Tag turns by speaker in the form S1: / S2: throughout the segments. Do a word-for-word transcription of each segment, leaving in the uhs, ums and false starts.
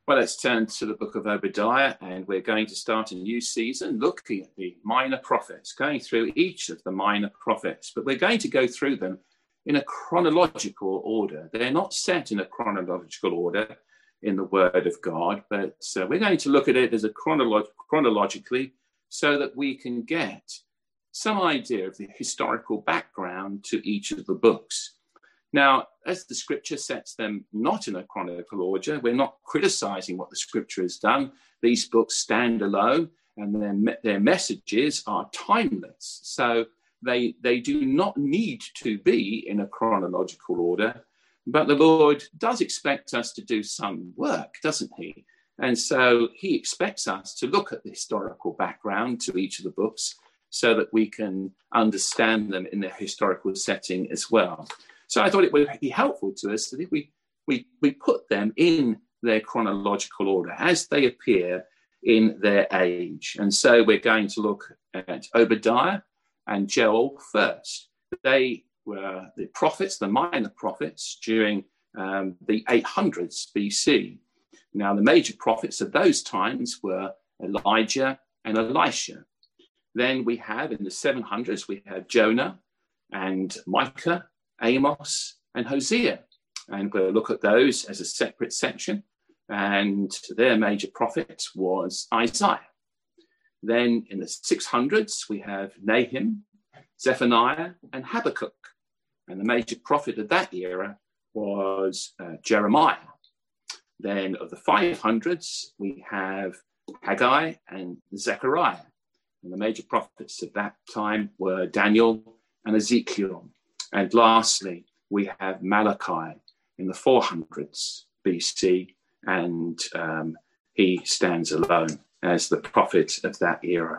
S1: Well, let's turn to the book of Obadiah, and we're going to start a new season looking at the minor prophets, going through each of the minor prophets, but we're going to go through them in a chronological order. They're not set in a chronological order in the Word of God, but uh, we're going to look at it as a chronolo- chronologically so that we can get some idea of the historical background to each of the books. Now, as the scripture sets them not in a chronological order, we're not criticizing what the scripture has done. These books stand alone and their, their messages are timeless. So they, they do not need to be in a chronological order, but the Lord does expect us to do some work, doesn't he? And so he expects us to look at the historical background to each of the books so that we can understand them in their historical setting as well. So I thought it would be helpful to us that if we, we, we put them in their chronological order as they appear in their age. And so we're going to look at Obadiah and Joel first. They were the prophets, the minor prophets, during um, the eight hundreds B C. Now, the major prophets of those times were Elijah and Elisha. Then we have, in the seven hundreds, we have Jonah and Micah, Amos and Hosea, and we'll look at those as a separate section, and their major prophet was Isaiah. Then in the six hundreds we have Nahum, Zephaniah and Habakkuk, and the major prophet of that era was uh, Jeremiah. Then of the five hundreds we have Haggai and Zechariah, and the major prophets of that time were Daniel and Ezekiel. And lastly, we have Malachi in the four hundreds B C, and um, he stands alone as the prophet of that era.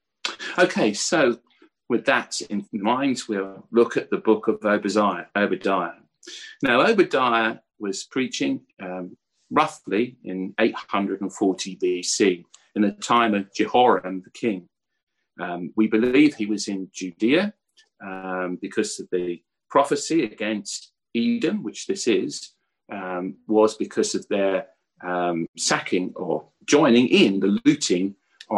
S1: Okay, so with that in mind, we'll look at the book of Obadiah. Obadiah. Now, Obadiah was preaching um, roughly in eight hundred forty B C, in the time of Jehoram the king. Um, we believe he was in Judea, Um, because of the prophecy against Edom, which this is, um, was because of their um, sacking or joining in the looting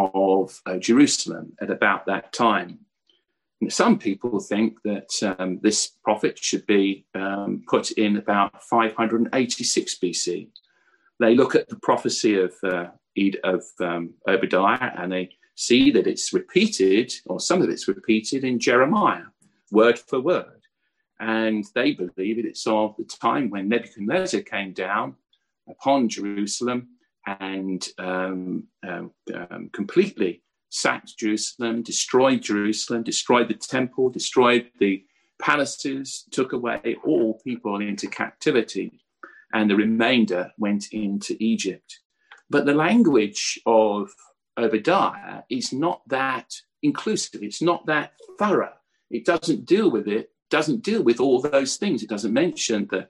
S1: of uh, Jerusalem at about that time. And some people think that um, this prophet should be um, put in about five hundred eighty-six B C. They look at the prophecy of, uh, of um, Obadiah and they see that it's repeated, or some of it's repeated in Jeremiah, word for word. And they believe it, it's of the time when Nebuchadnezzar came down upon Jerusalem and um, um, um, completely sacked Jerusalem, destroyed Jerusalem, destroyed the temple, destroyed the palaces, took away all people into captivity, and the remainder went into Egypt. But the language of Obadiah is not that inclusive. It's not that thorough. It doesn't deal with it, doesn't deal with all those things. It doesn't mention the,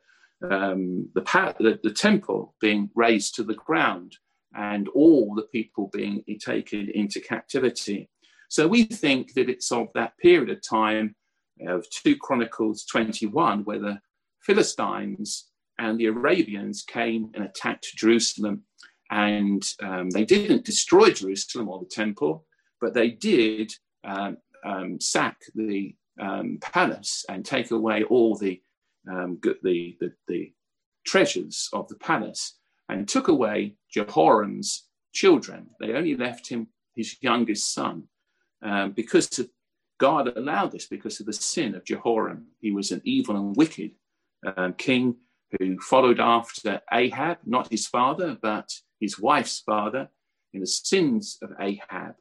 S1: um, the, the, the temple being razed to the ground and all the people being taken into captivity. So we think that it's of that period of time of two Chronicles twenty-one, where the Philistines and the Arabians came and attacked Jerusalem. And um, they didn't destroy Jerusalem or the temple, but they did um, um, sack the um, palace and take away all the, um, the, the, the treasures of the palace, and took away Jehoram's children. They only left him his youngest son, um, because of, God allowed this because of the sin of Jehoram. He was an evil and wicked um, king who followed after Ahab, not his father, but his wife's father, in the sins of Ahab.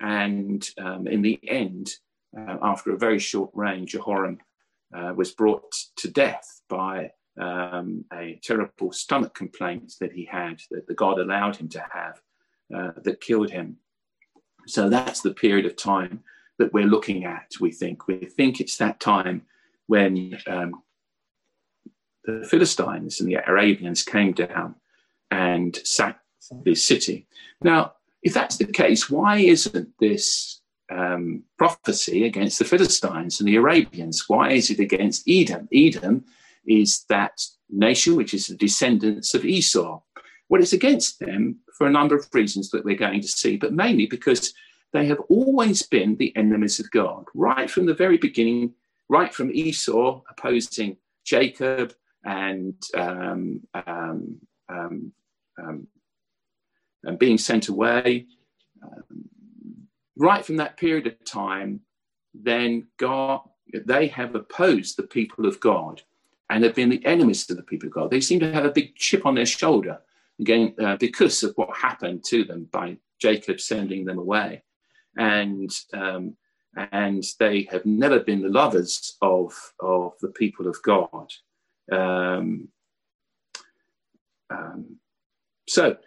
S1: And um, in the end, uh, after a very short reign, Jehoram uh, was brought to death by um, a terrible stomach complaint that he had, that the God allowed him to have, uh, that killed him. So that's the period of time that we're looking at, we think. We think it's that time when um, the Philistines and the Arabians came down and sacked this city. Now, if that's the case, why isn't this um, prophecy against the Philistines and the Arabians? Why is it against Edom? Edom is that nation which is the descendants of Esau. Well, it's against them for a number of reasons that we're going to see, but mainly because they have always been the enemies of God, right from the very beginning, right from Esau opposing Jacob and um, um, um, um, and being sent away. Um, right from that period of time, then God, they have opposed the people of God and have been the enemies of the people of God. They seem to have a big chip on their shoulder again uh, because of what happened to them by Jacob sending them away. And um, and they have never been the lovers of, of the people of God. Um, um, so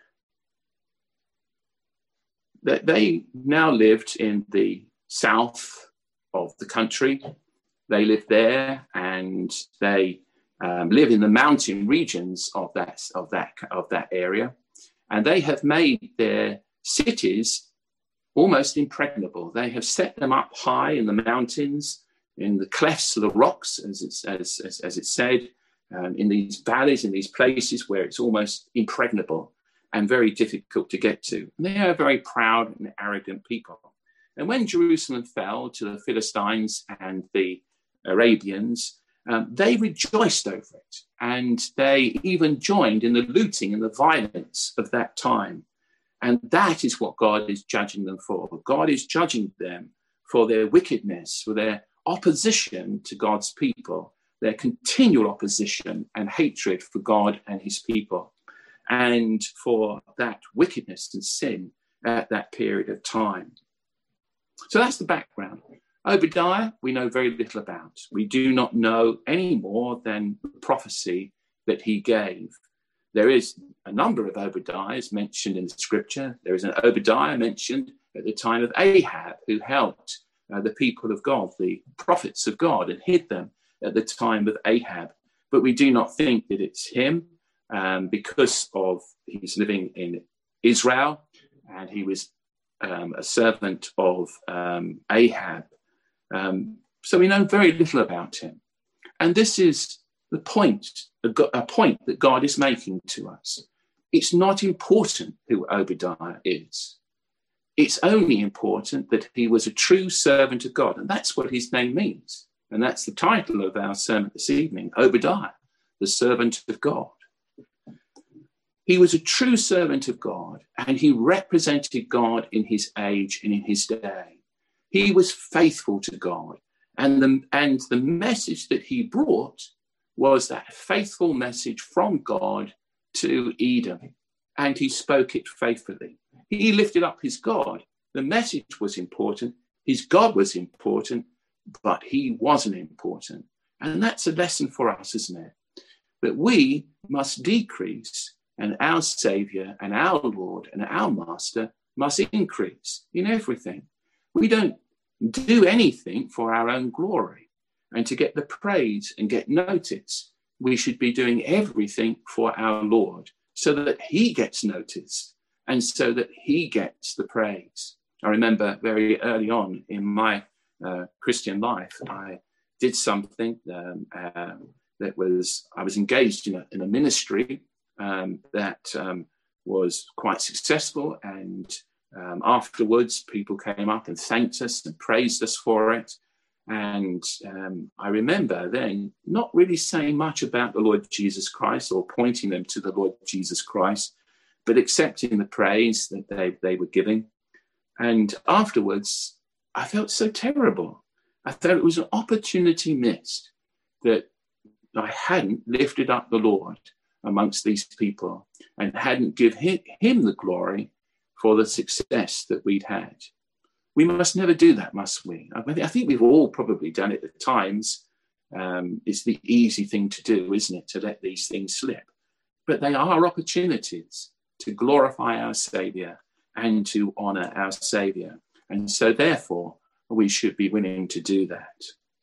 S1: they, they now lived in the south of the country. They live there, and they um, live in the mountain regions of that of that of that area, and they have made their cities almost impregnable. They have set them up high in the mountains, in the clefts of the rocks, as it's as as, as it's said, um, in these valleys, in these places where it's almost impregnable and very difficult to get to. And they are very proud and arrogant people. And when Jerusalem fell to the Philistines and the Arabians, um, they rejoiced over it, and they even joined in the looting and the violence of that time. And that is what God is judging them for. God is judging them for their wickedness, for their opposition to God's people, their continual opposition and hatred for God and his people, and for that wickedness and sin at that period of time. So that's the background. Obadiah, we know very little about. We do not know any more than the prophecy that he gave. There is a number of Obadiahs mentioned in the scripture. There is an Obadiah mentioned at the time of Ahab, who helped uh, the people of God, the prophets of God, and hid them at the time of Ahab. But we do not think that it's him um, because of he's living in Israel, and he was um, a servant of um, Ahab. Um, so we know very little about him. And this is the point, a, a point that God is making to us. It's not important who Obadiah is. It's only important that he was a true servant of God. And that's what his name means. And that's the title of our sermon this evening, Obadiah, the servant of God. He was a true servant of God, and he represented God in his age and in his day. He was faithful to God, and the, and the message that he brought was that faithful message from God to Edom, and he spoke it faithfully. He lifted up his God. The message was important. His God was important, but he wasn't important. And that's a lesson for us, isn't it? That we must decrease, and our Saviour and our Lord and our Master must increase in everything. We don't do anything for our own glory and to get the praise and get notice. We should be doing everything for our Lord so that he gets noticed and so that he gets the praise. I remember very early on in my uh, Christian life, I did something um, uh, that was, I was engaged in a, in a ministry um, that um, was quite successful, and Um, afterwards, people came up and thanked us and praised us for it. And um, I remember then not really saying much about the Lord Jesus Christ or pointing them to the Lord Jesus Christ, but accepting the praise that they, they were giving. And afterwards, I felt so terrible. I thought it was an opportunity missed, that I hadn't lifted up the Lord amongst these people and hadn't given him the glory for the success that we'd had. We must never do that, must we? I think we've all probably done it at times. Um, it's the easy thing to do, isn't it, to let these things slip? But they are opportunities to glorify our Saviour and to honour our Saviour. And so therefore, we should be willing to do that.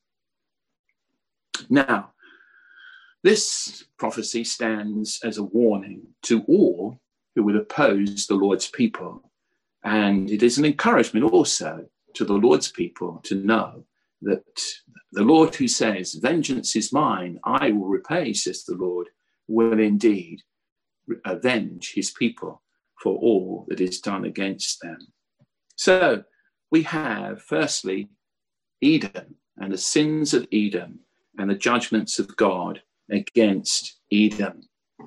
S1: Now, this prophecy stands as a warning to all who would oppose the Lord's people. And it is an encouragement also to the Lord's people to know that the Lord who says, "Vengeance is mine, I will repay," says the Lord, will indeed avenge his people for all that is done against them. So we have, firstly, Edom and the sins of Edom and the judgments of God against Edom.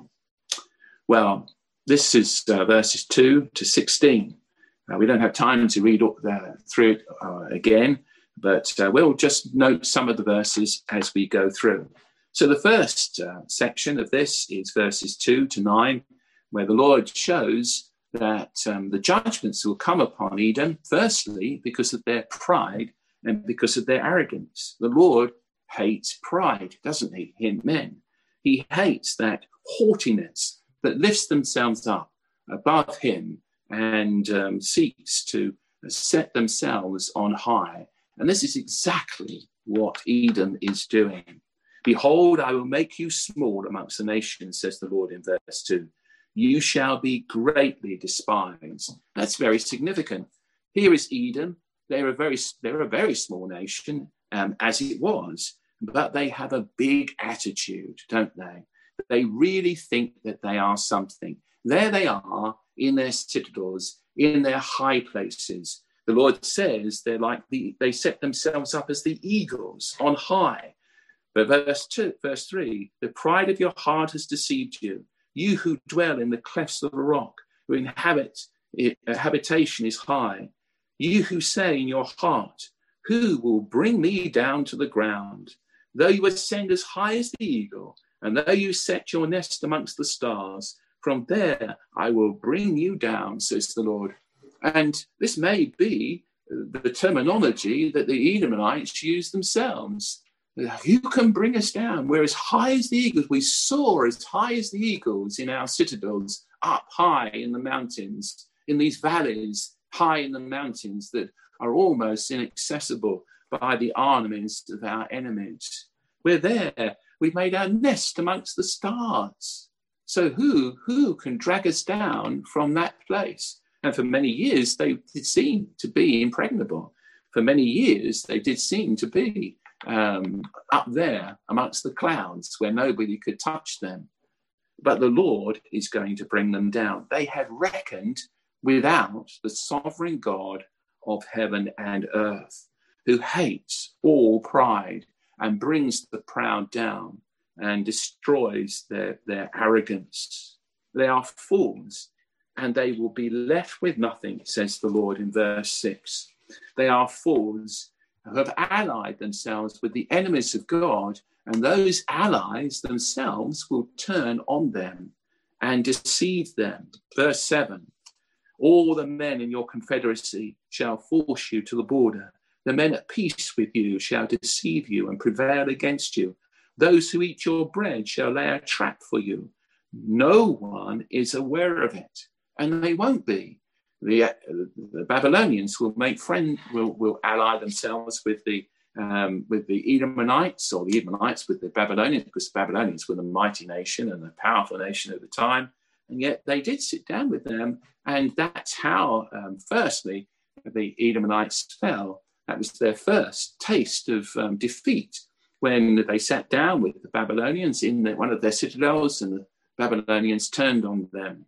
S1: Well, this is uh, verses two to sixteen. Uh, we don't have time to read uh, through it uh, again, but uh, we'll just note some of the verses as we go through. So the first uh, section of this is verses two to nine, where the Lord shows that um, the judgments will come upon Edom, firstly, because of their pride and because of their arrogance. The Lord hates pride, doesn't he, in men? He hates that haughtiness that lifts themselves up above him and um, seeks to set themselves on high. And this is exactly what Edom is doing. Behold, I will make you small amongst the nations, says the Lord in verse two. You shall be greatly despised. That's very significant. Here is Edom. They're a very, they're a very small nation, um, as it was, but they have a big attitude, don't they? They really think that they are something. There they are in their citadels, in their high places. The Lord says they're like the, they set themselves up as the eagles on high. But verse two, verse three, the pride of your heart has deceived you. You who dwell in the clefts of a rock, who inhabit a habitation is high. You who say in your heart, who will bring me down to the ground? Though you ascend as high as the eagle, and though you set your nest amongst the stars, from there I will bring you down, says the Lord. And this may be the terminology that the Edomites use themselves. Who can bring us down? We're as high as the eagles. We soar as high as the eagles in our citadels, up high in the mountains, in these valleys, high in the mountains that are almost inaccessible by the armies of our enemies. We're there. We've made our nest amongst the stars. So who, who can drag us down from that place? And for many years, they did seem to be impregnable. For many years, they did seem to be um, up there amongst the clouds where nobody could touch them. But the Lord is going to bring them down. They had reckoned without the sovereign God of heaven and earth, who hates all pride and brings the proud down and destroys their, their arrogance. They are fools, and they will be left with nothing, says the Lord in verse six. They are fools who have allied themselves with the enemies of God, and those allies themselves will turn on them and deceive them. Verse seven, all the men in your confederacy shall force you to the border. The men at peace with you shall deceive you and prevail against you. Those who eat your bread shall lay a trap for you. No one is aware of it, and they won't be. The, the Babylonians will make friend, will, will ally themselves with the um, with the Edomites, or the Edomites with the Babylonians, because the Babylonians were the mighty nation and the powerful nation at the time, and yet they did sit down with them, and that's how, um, firstly, the Edomites fell. That was their first taste of um, defeat, when they sat down with the Babylonians in the, one of their citadels, and the Babylonians turned on them.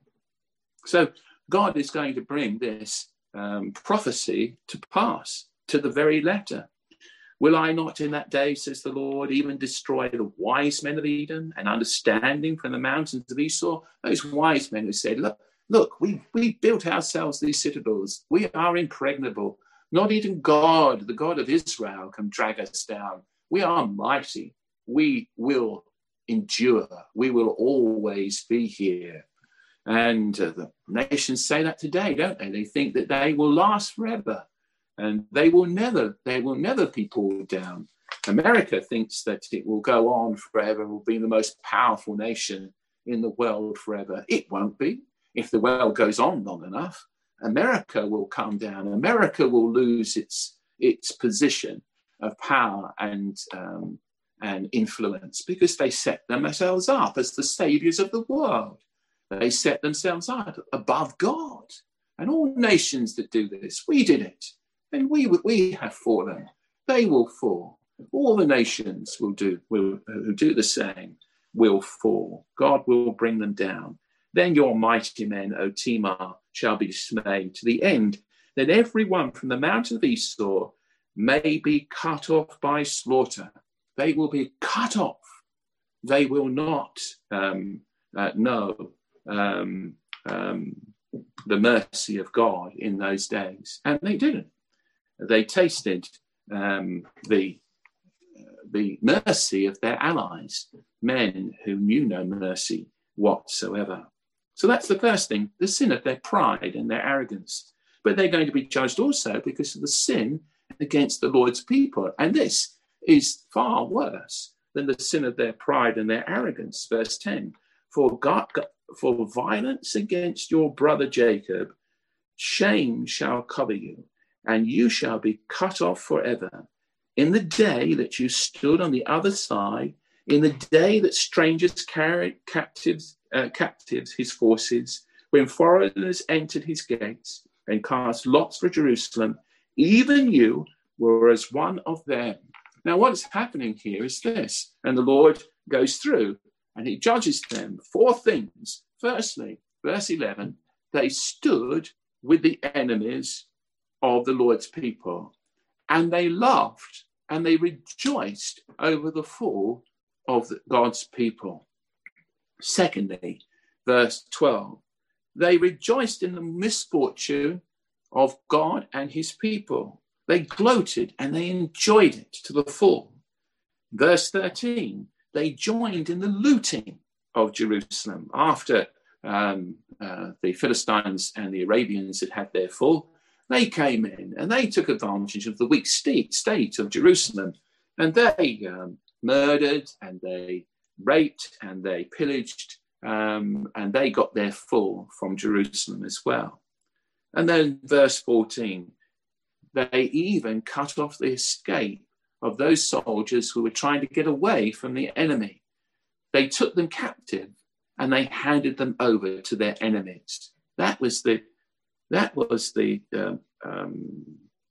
S1: So God is going to bring this um, prophecy to pass to the very letter. Will I not in that day, says the Lord, even destroy the wise men of Edom and understanding from the mountains of Esau? Those wise men who said, look, look, we, we built ourselves these citadels. We are impregnable. Not even God, the God of Israel, can drag us down. We are mighty. We will endure. We will always be here. And uh, the nations say that today, don't they? They think that they will last forever, and they will never, they will never be pulled down. America thinks that it will go on forever, will be the most powerful nation in the world forever. It won't be. If the world goes on long enough, America will come down. America will lose its its position of power and um, and influence, because they set themselves up as the saviors of the world. They set themselves up above God. And all nations that do this, we did it. And we we have fallen. They will fall. All the nations will do will who do the same will fall. God will bring them down. Then your mighty men, O Timar, shall be dismayed to the end that every one from the mountain of Esau may be cut off by slaughter. They will be cut off. They will not um, uh, know um, um, the mercy of God in those days. And they didn't. They tasted um, the, the mercy of their allies, men who knew no mercy whatsoever. So that's the first thing, the sin of their pride and their arrogance. But they're going to be judged also because of the sin against the Lord's people. And this is far worse than the sin of their pride and their arrogance. Verse ten, for God, for violence against your brother Jacob, shame shall cover you, and you shall be cut off forever. In the day that you stood on the other side, in the day that strangers carried captives, uh, captives his forces, when foreigners entered his gates and cast lots for Jerusalem, even you were as one of them. Now, what's happening here is this, and the Lord goes through and he judges them. Four things. Firstly, verse eleven, they stood with the enemies of the Lord's people, and they laughed and they rejoiced over the fall of the, God's people. Secondly, verse twelve, they rejoiced in the misfortune of God and his people. They gloated and they enjoyed it to the full. Verse thirteen, they joined in the looting of Jerusalem after um, uh, the Philistines and the Arabians had had their full. They came in and they took advantage of the weak state, state of Jerusalem, and they um, murdered and they raped and they pillaged um, and they got their full from Jerusalem as well. And then verse fourteen, they even cut off the escape of those soldiers who were trying to get away from the enemy. They took them captive and they handed them over to their enemies. That was the that was the uh, um,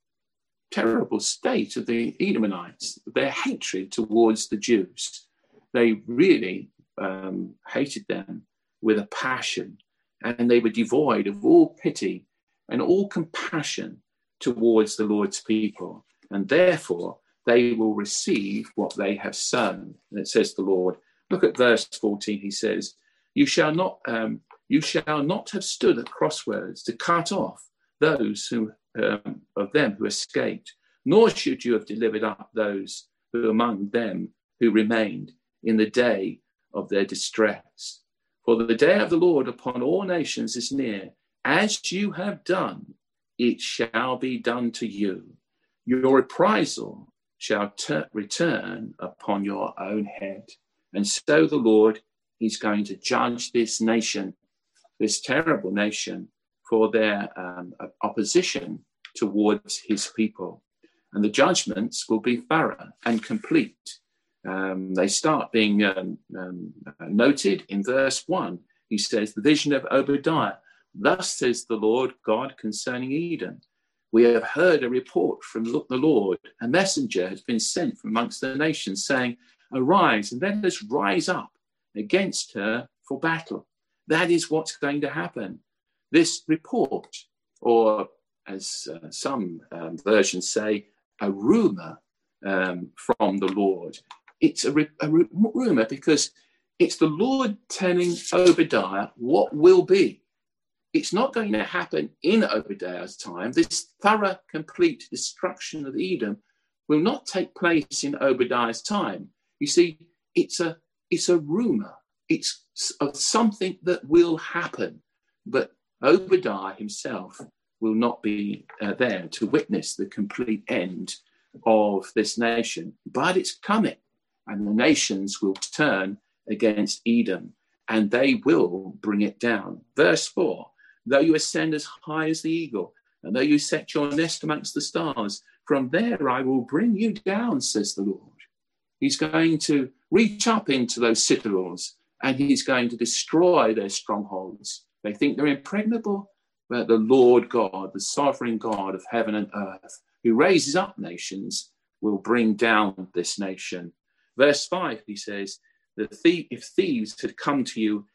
S1: terrible state of the Edomites, their hatred towards the Jews. They really um, hated them with a passion, and they were devoid of all pity and all compassion towards the Lord's people, and therefore they will receive what they have sown. And it says the Lord, look at verse fourteen, he says, you shall not um, you shall not have stood at crossroads to cut off those who um, of them who escaped, nor should you have delivered up those who among them who remained in the day of their distress. For the day of the Lord upon all nations is near. As you have done, it shall be done to you. Your reprisal shall ter- return upon your own head. And so the Lord is going to judge this nation, this terrible nation, for their um, opposition towards his people. And the judgments will be thorough and complete. Um, they start being um, um, noted in verse one. He says, the vision of Obadiah. Thus says the Lord God concerning Edom. We have heard a report from the Lord. A messenger has been sent from amongst the nations, saying, arise and let us rise up against her for battle. That is what's going to happen. This report, or as uh, some um, versions say, a rumor um, from the Lord. It's a, a rumor because it's the Lord telling Obadiah what will be. It's not going to happen in Obadiah's time. This thorough, complete destruction of Edom will not take place in Obadiah's time. You see, it's a it's a rumor. It's of something that will happen, but Obadiah himself will not be uh, there to witness the complete end of this nation. But it's coming, and the nations will turn against Edom, and they will bring it down. Verse four. Though you ascend as high as the eagle, and though you set your nest amongst the stars, from there I will bring you down, says the Lord. He's going to reach up into those citadels, and he's going to destroy their strongholds. They think they're impregnable, but the Lord God, the sovereign God of heaven and earth, who raises up nations, will bring down this nation. Verse five, he says, that if thieves had come to you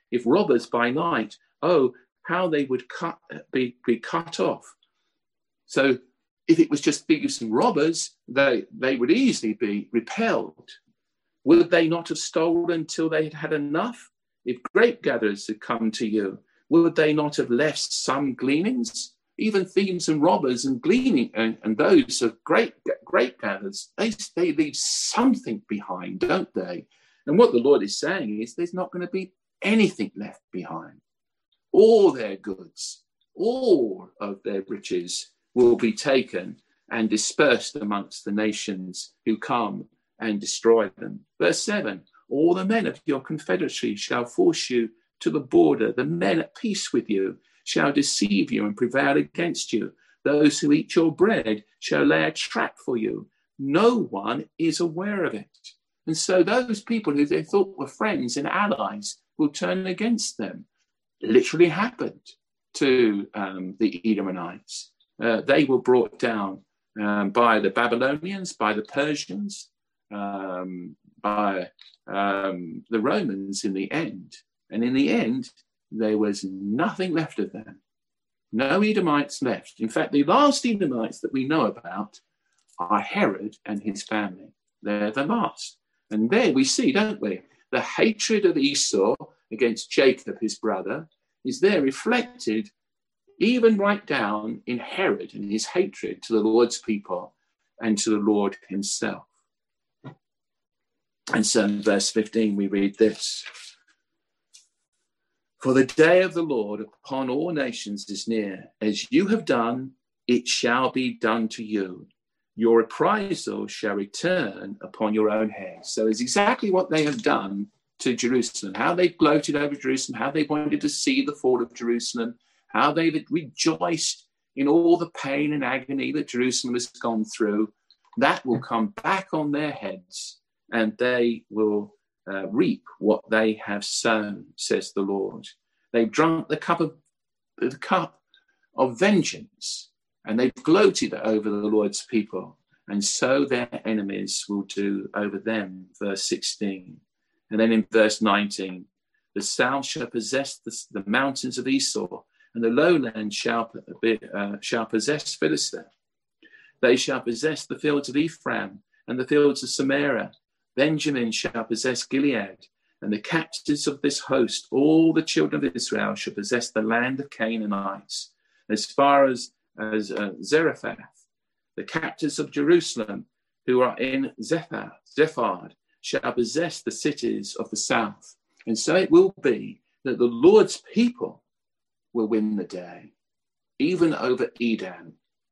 S1: If robbers by night, oh, how they would cut, be, be cut off. So if it was just thieves and robbers, they, they would easily be repelled. Would they not have stolen till they had had enough? If grape gatherers had come to you, would they not have left some gleanings? Even thieves and robbers and gleaning and, and those of grape, grape gatherers, they, they leave something behind, don't they? And what the Lord is saying is there's not going to be anything left behind. All their goods, all of their riches will be taken and dispersed amongst the nations who come and destroy them. Verse seven, all the men of your confederacy shall force you to the border. The men at peace with you shall deceive you and prevail against you. Those who eat your bread shall lay a trap for you. No one is aware of it. And so those people who they thought were friends and allies will turn against them. It literally happened to um, the Edomites. Uh, they were brought down um, by the Babylonians, by the Persians, um, by um, the Romans in the end. And in the end, there was nothing left of them. No Edomites left. In fact, the last Edomites that we know about are Herod and his family. They're the last. And there we see, don't we, the hatred of Esau against Jacob, his brother, is there reflected even right down in Herod and his hatred to the Lord's people and to the Lord himself. And so in verse fifteen, we read this. For the day of the Lord upon all nations is near. As you have done, it shall be done to you. Your reprisal shall return upon your own head. So it's exactly what they have done to Jerusalem, how they gloated over Jerusalem, how they wanted to see the fall of Jerusalem, how they rejoiced in all the pain and agony that Jerusalem has gone through. That will come back on their heads, and they will uh, reap what they have sown, says the Lord. They've drunk the cup of the cup of vengeance, and they've gloated over the Lord's people, and so their enemies will do over them. Verse sixteen. And then in verse nineteen, the south shall possess the, the mountains of Esau, and the lowland shall, uh, shall possess Philistia. They shall possess the fields of Ephraim and the fields of Samaria. Benjamin shall possess Gilead, and the captives of this host, all the children of Israel, shall possess the land of Canaanites. As far as, as uh, Zarephath, the captives of Jerusalem, who are in Zephad, Zephad, shall possess the cities of the south. And so it will be that the Lord's people will win the day, even over Edom.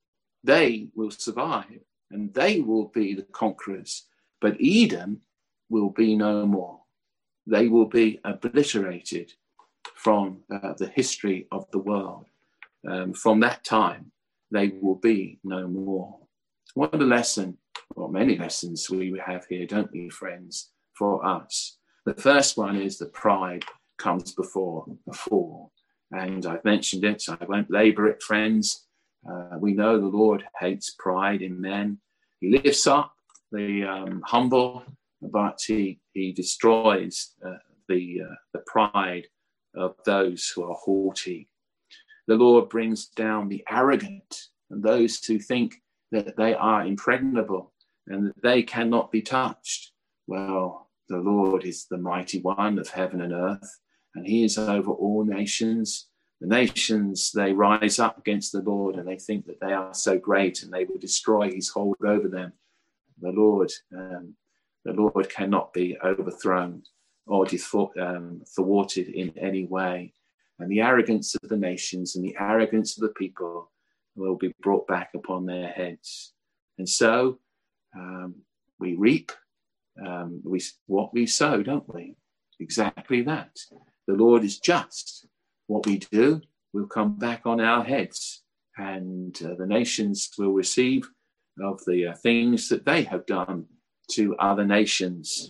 S1: They will survive, and they will be the conquerors. But Edom will be no more. They will be obliterated from uh, the history of the world. Um, from that time, they will be no more. What a lesson, well, many lessons we have here, don't we, friends, for us. The first one is that pride comes before a fall. And I've mentioned it, so I won't labour it, friends. Uh, we know the Lord hates pride in men. He lifts up the um, humble, but he, he destroys uh, the, uh, the pride of those who are haughty. The Lord brings down the arrogant and those who think that they are impregnable and that they cannot be touched. Well, the Lord is the mighty one of heaven and earth, and he is over all nations. The nations, they rise up against the Lord and they think that they are so great and they will destroy his hold over them. The Lord, um, the Lord cannot be overthrown or um, thwarted in any way. And the arrogance of the nations and the arrogance of the people will be brought back upon their heads. And so um, we reap um, we, what we sow, don't we? Exactly that. The Lord is just. What we do will come back on our heads, and uh, the nations will receive of the uh, things that they have done to other nations.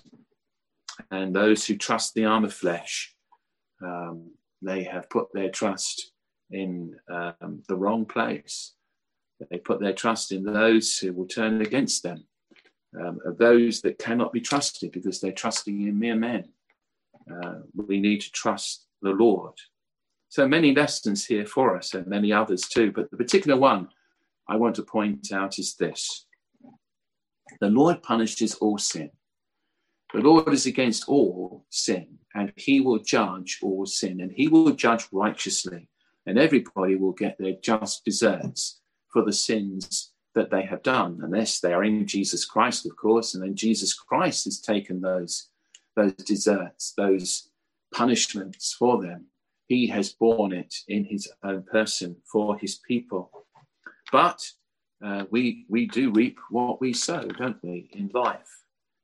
S1: And those who trust the arm of flesh, um, they have put their trust in um, the wrong place. They put their trust in those who will turn against them, um, those that cannot be trusted because they're trusting in mere men. Uh, we need to trust the Lord. So many lessons here for us, and many others too, but the particular one I want to point out is this. The Lord punishes all sin. The Lord is against all sin, and he will judge all sin, and he will judge righteously, and everybody will get their just deserts for the sins that they have done, unless they are in Jesus Christ, of course, and then Jesus Christ has taken those, those deserts, those punishments for them. He has borne it in his own person for his people. But uh, we, we do reap what we sow, don't we, in life?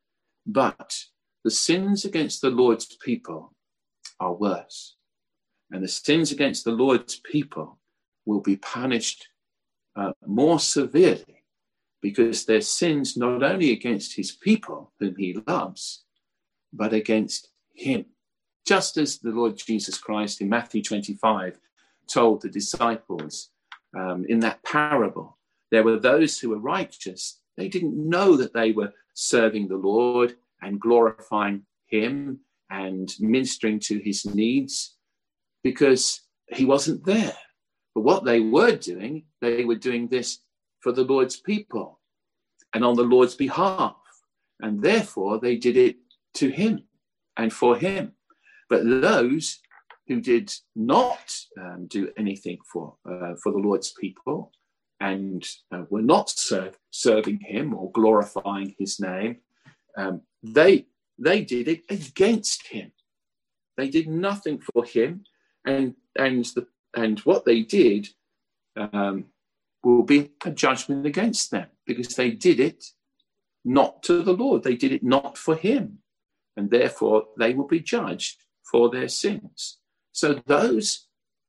S1: But the sins against the Lord's people are worse. And the sins against the Lord's people will be punished uh, more severely, because they're sins not only against his people, whom he loves, but against him. Just as the Lord Jesus Christ in Matthew twenty-five told the disciples um, in that parable, there were those who were righteous. They didn't know that they were serving the Lord and glorifying him and ministering to his needs, because he wasn't there. But what they were doing, they were doing this for the Lord's people and on the Lord's behalf. And therefore they did it to him and for him. But those who did not um, do anything for, uh, for the Lord's people and uh, were not serve, serving him or glorifying his name, um, they, they did it against him. They did nothing for him. And, and, the, and what they did um, will be a judgment against them, because they did it not to the Lord. They did it not for him. And therefore they will be judged for their sins. So those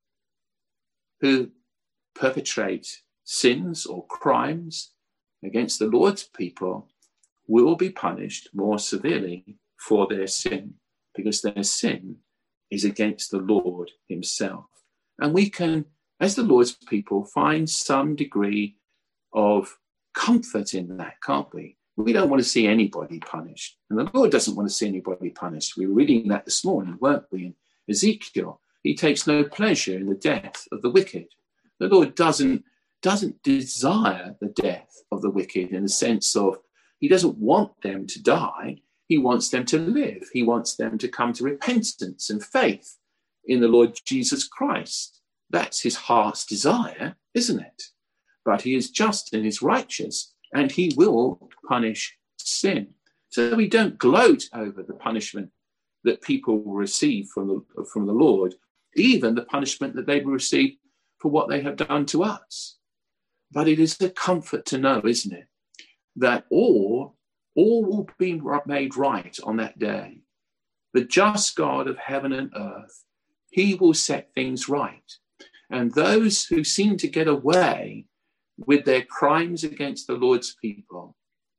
S1: who perpetrate sins or crimes against the Lord's people will be punished more severely for their sin, because their sin is against the Lord himself. And we can, as the Lord's people, find some degree of comfort in that, can't we? We don't want to see anybody punished. And the Lord doesn't want to see anybody punished. We were reading that this morning, weren't we, in Ezekiel? He takes no pleasure in the death of the wicked. The Lord doesn't, doesn't desire the death of the wicked in the sense of he doesn't want them to die. He wants them to live. He wants them to come to repentance and faith in the Lord Jesus Christ. That's his heart's desire, isn't it? But he is just and is righteous, and he will punish sin. So we don't gloat over the punishment that people will receive from the, from the Lord, even the punishment that they will receive for what they have done to us. But it is a comfort to know, isn't it, that all, all will be made right on that day. The just God of heaven and earth, he will set things right. And those who seem to get away with their crimes against the Lord's people,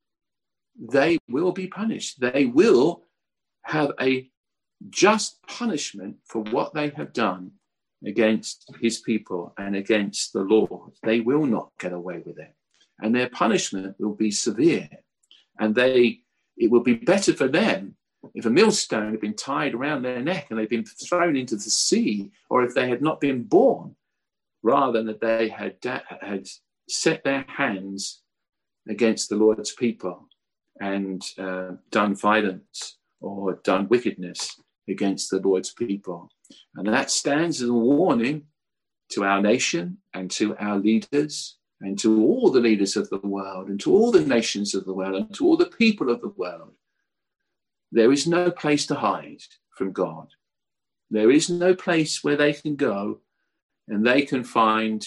S1: they will be punished. They will have a just punishment for what they have done against his people and against the Lord. They will not get away with it. And their punishment will be severe. And they, it will be better for them if a millstone had been tied around their neck and they'd been thrown into the sea, or if they had not been born, rather than that they had, had set their hands against the Lord's people and uh, done violence or done wickedness against the Lord's people. And that stands as a warning to our nation and to our leaders and to all the leaders of the world and to all the nations of the world and to all the people of the world. There is no place to hide from God. There is no place where they can go and they can find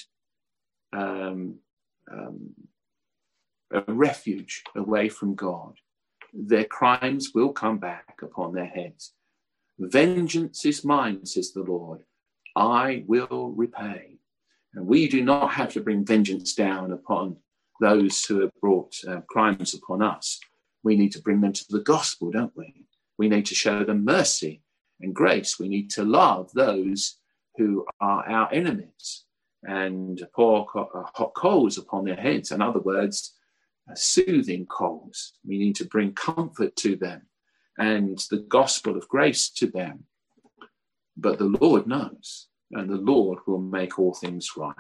S1: um, um, a refuge away from God. Their crimes will come back upon their heads. Vengeance is mine, says the Lord. I will repay. And we do not have to bring vengeance down upon those who have brought uh, crimes upon us. We need to bring them to the gospel, don't we? We need to show them mercy and grace. We need to love those who are our enemies and pour hot coals upon their heads. In other words, soothing coals. We need to bring comfort to them and the gospel of grace to them. but the Lord knows, and the Lord will make all things right.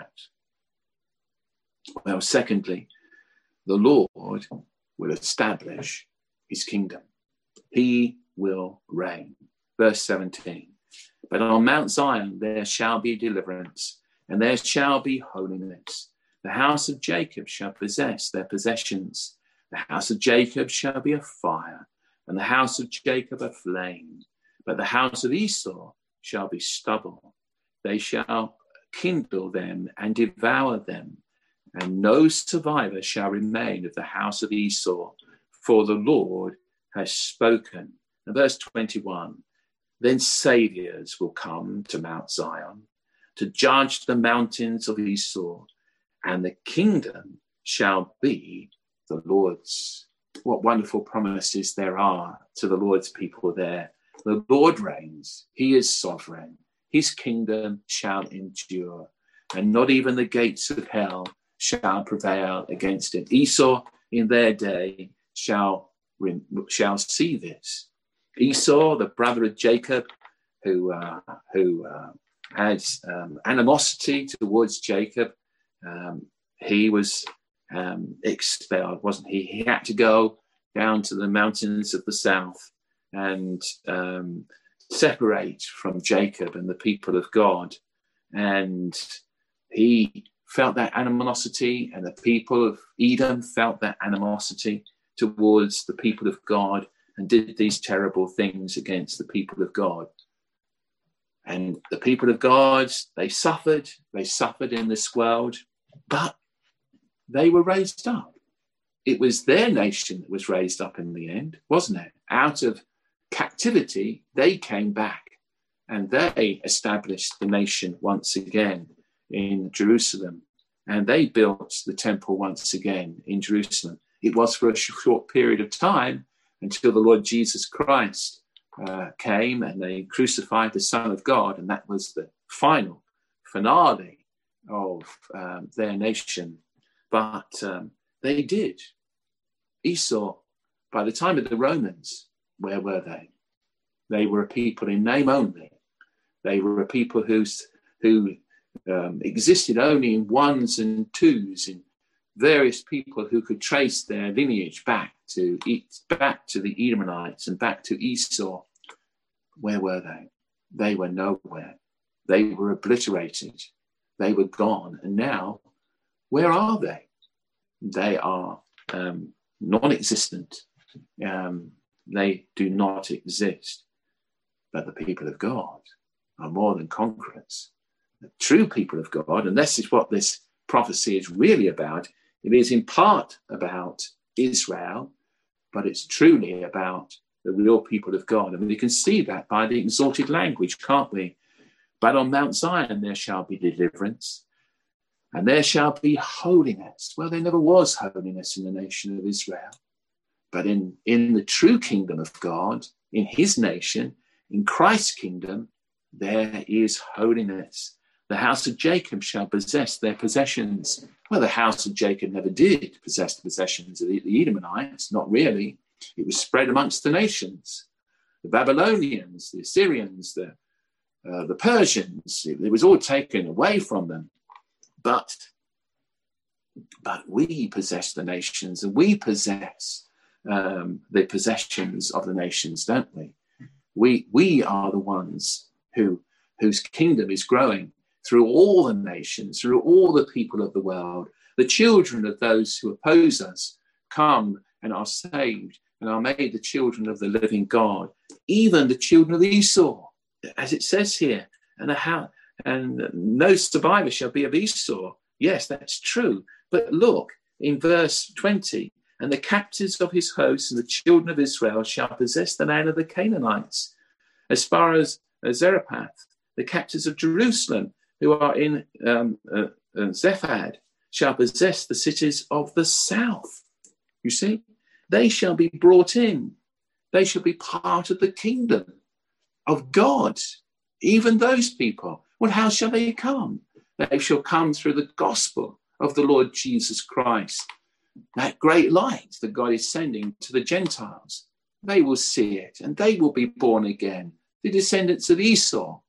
S1: Well, secondly, the Lord will establish his kingdom. He will reign. Verse seventeen. But on Mount Zion there shall be deliverance, and there shall be holiness. The house of Jacob shall possess their possessions. The house of Jacob shall be a fire, and the house of Jacob a flame. But the house of Esau shall be stubble. They shall kindle them and devour them, and no survivor shall remain of the house of Esau, for the Lord has spoken. And verse twenty-one, then saviors will come to Mount Zion to judge the mountains of Esau, and the kingdom shall be the Lord's. What wonderful promises there are to the Lord's people there. The Lord reigns. He is sovereign. His kingdom shall endure, and not even the gates of hell shall prevail against it. Esau in their day shall, shall see this. Esau, the brother of Jacob, who, uh, who uh, had um, animosity towards Jacob, um, he was um, expelled, wasn't he? He had to go down to the mountains of the south and um, separate from Jacob and the people of God. And he felt that animosity, and the people of Edom felt that animosity towards the people of God, and did these terrible things against the people of God. And the people of God, they suffered, they suffered in this world, but they were raised up. It was their nation that was raised up in the end, wasn't it? Out of captivity, they came back, and they established the nation once again in Jerusalem. And they built the temple once again in Jerusalem. It was for a short period of time, until the Lord Jesus Christ uh, came and they crucified the Son of God. And that was the final finale of um, their nation. But um, they did. Esau, by the time of the Romans, where were they? They were a people in name only. They were a people who's, who um, existed only in ones and twos, in various people who could trace their lineage back to back to the Edomites and back to Esau. Where were they? They were nowhere. They were obliterated. They were gone. And now, where are they? They are um, non-existent. Um, they do not exist. But the people of God are more than conquerors. The true people of God, and this is what this prophecy is really about. It is in part about Israel, but it's truly about the real people of God. And we can see that by the exalted language, can't we? But on Mount Zion there shall be deliverance, and there shall be holiness. Well, there never was holiness in the nation of Israel. But in, in the true kingdom of God, in his nation, in Christ's kingdom, there is holiness. The house of Jacob shall possess their possessions. Well, the house of Jacob never did possess the possessions of the, the Edomites, not really. It was spread amongst the nations. The Babylonians, the Assyrians, the, uh, the Persians, it, it was all taken away from them. But, but we possess the nations, and we possess um, the possessions of the nations, don't we? We, we are the ones who, whose kingdom is growing through all the nations, through all the people of the world. The children of those who oppose us come and are saved and are made the children of the living God, even the children of Esau, as it says here, and, a, and no survivor shall be of Esau. Yes, that's true. But look, in verse twenty, and the captives of his hosts and the children of Israel shall possess the land of the Canaanites, as far as Zarephath. The captives of Jerusalem, who are in um, uh, uh, Zephad, shall possess the cities of the south. You see, they shall be brought in. They shall be part of the kingdom of God. Even those people. Well, how shall they come? They shall come through the gospel of the Lord Jesus Christ. That great light that God is sending to the Gentiles. They will see it and they will be born again. The descendants of Esau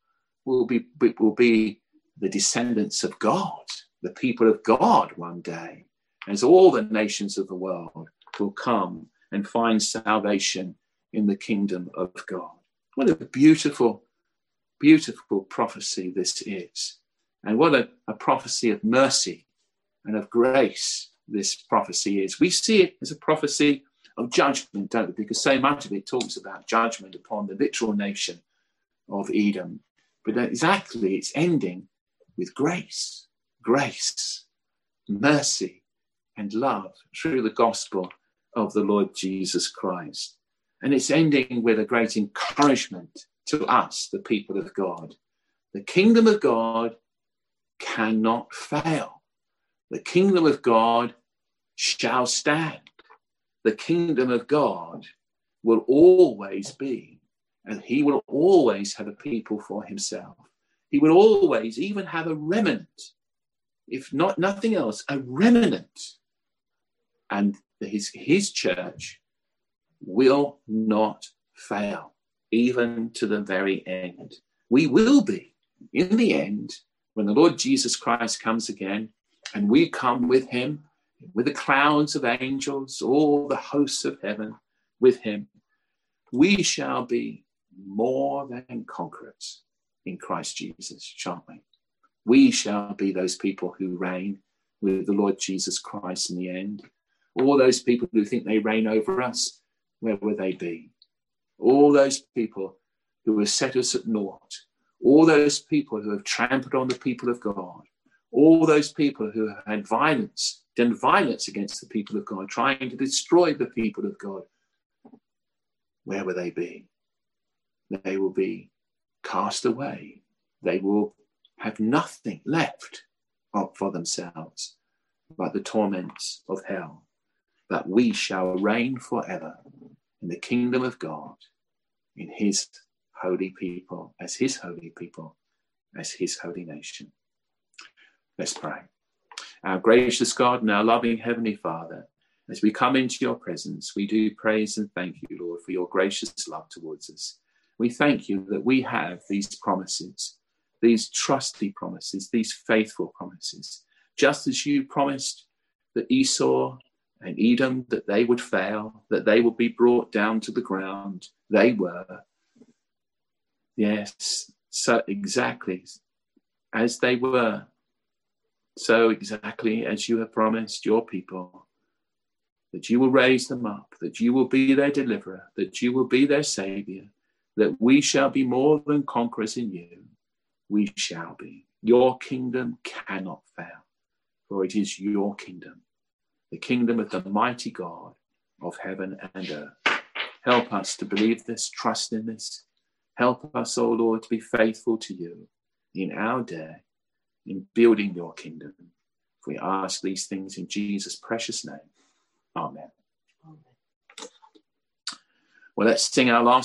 S1: will be, will be the descendants of God, the people of God one day, as all the nations of the world will come and find salvation in the kingdom of God. What a beautiful, beautiful prophecy this is. And what a, a prophecy of mercy and of grace this prophecy is. We see it as a prophecy of judgment, don't we? Because so much of it talks about judgment upon the literal nation of Edom. But exactly, it's ending with grace, grace, mercy, and love through the gospel of the Lord Jesus Christ. And it's ending with a great encouragement to us, the people of God. The kingdom of God cannot fail. The kingdom of God shall stand. The kingdom of God will always be, and he will always have a people for himself. He will always even have a remnant, if not nothing else, a remnant. And his, his church will not fail, even to the very end. We will be, in the end, when the Lord Jesus Christ comes again, and we come with him, with the clouds of angels, all the hosts of heaven with him, we shall be more than conquerors in Christ Jesus, shan't we? We shall be those people who reign with the Lord Jesus Christ in the end. All those people who think they reign over us, where will they be? All those people who have set us at naught, all those people who have trampled on the people of God, all those people who have had violence, done violence against the people of God, trying to destroy the people of God, where will they be? They will be cast away. They will have nothing left for themselves but the torments of hell. But we shall reign forever in the kingdom of God, in his holy people, as his holy people, as his holy nation. Let's pray. Our gracious God and our loving Heavenly Father, as we come into your presence, we do praise and thank you, Lord, for your gracious love towards us. We thank you that we have these promises, these trusty promises, these faithful promises, just as you promised that Esau and Edom, that they would fail, that they would be brought down to the ground. They were. Yes, so exactly as they were. So exactly as you have promised your people, that you will raise them up, that you will be their deliverer, that you will be their savior, that we shall be more than conquerors in you. We shall be. Your kingdom cannot fail, for it is your kingdom, the kingdom of the mighty God of heaven and earth. Help us to believe this, trust in this. Help us, O Lord, to be faithful to you in our day, in building your kingdom. If we ask these things in Jesus' precious name. Amen. Amen. Well, let's sing our last